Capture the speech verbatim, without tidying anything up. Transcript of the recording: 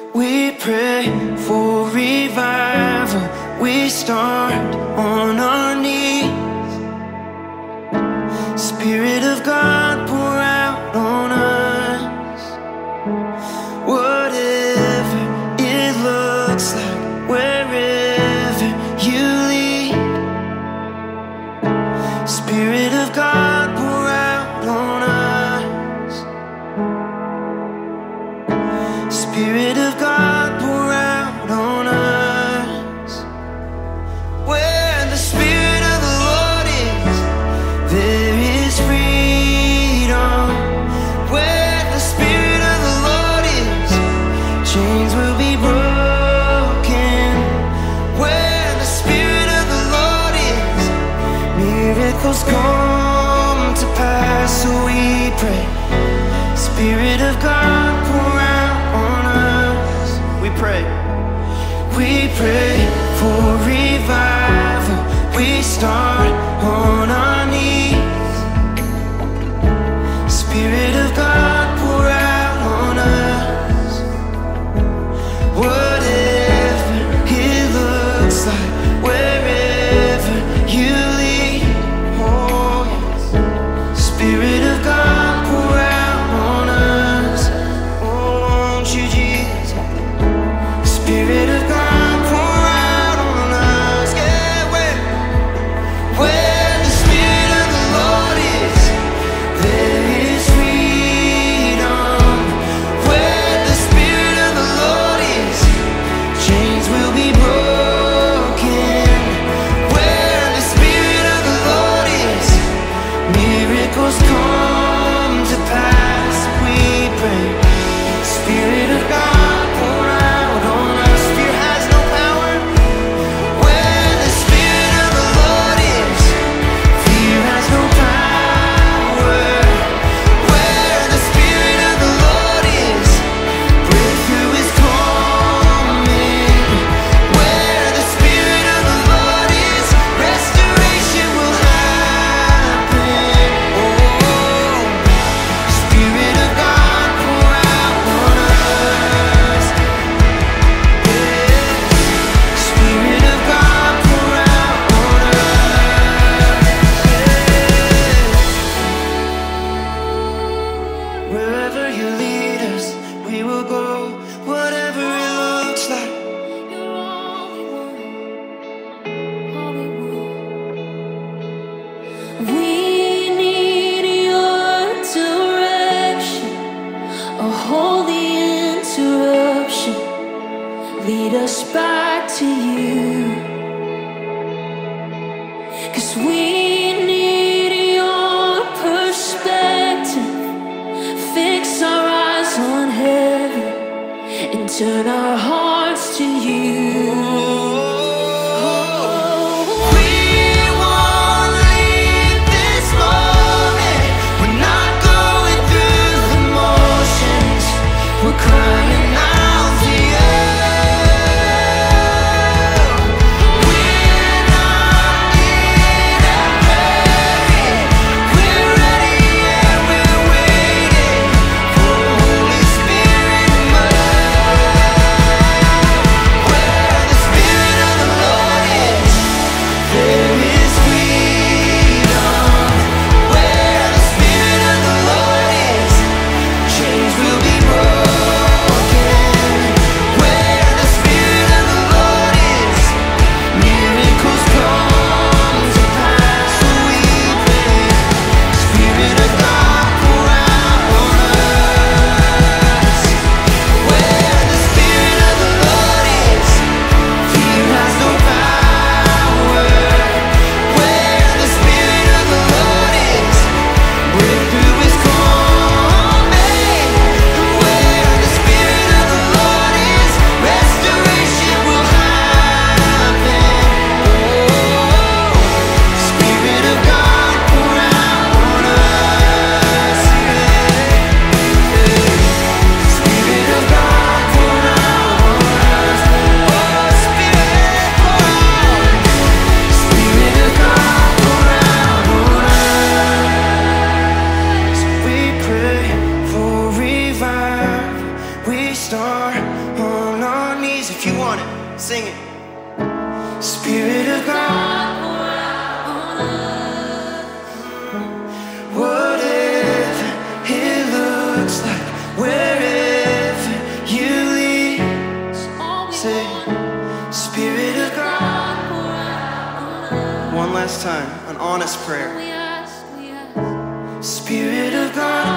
We pray for revival. We start on our knees. Spirit of God, pour out on us. Whatever it looks like, wherever you lead. Spirit of God, pour out on us. Spirit of God, pour out on us. Where the Spirit of the Lord is, there is freedom. Where the Spirit of the Lord is, chains will be broken. Where the Spirit of the Lord is, miracles come to pass. So we pray, Spirit of God, pour out on us. We pray, we pray for revival. We start on our knees. Spirit of God, pour out on us. Whatever it looks like, wherever you lead. Oh yes. Spirit of God, pour out on us. Oh, won't you, Jesus? Spirit of God, pour out on us. Yeah, where, where the Spirit of the Lord is, there is freedom. Where the Spirit of the Lord is, chains will be broken. Where the Spirit of the Lord is, miracles come to pass. We pray, Spirit of God, pour out on us. Fear has no power. Where the Spirit of the Lord is, fear has no power. Where the Spirit of the Lord is, breakthrough is coming. Where the Spirit of the Lord is, restoration will happen. Oh, Spirit of God, pour out on us. Yeah. Spirit of God, pour out on us. Yeah. Wherever you lead us, we will go. Whatever it looks like. You're all we want, all we want. We need your direction, a holy interruption. Lead us back to you, 'cause we need your perspective. Fix our eyes on heaven and turn our hearts to you. We won't leave this moment. We're not going through the motions. We're crying out to you. We're not in a hurry. We're ready and we're waiting for Holy Spirit move. Spirit of God, whatever it looks like, wherever you lead, say, Spirit of God. One last time, an honest prayer. Spirit of God.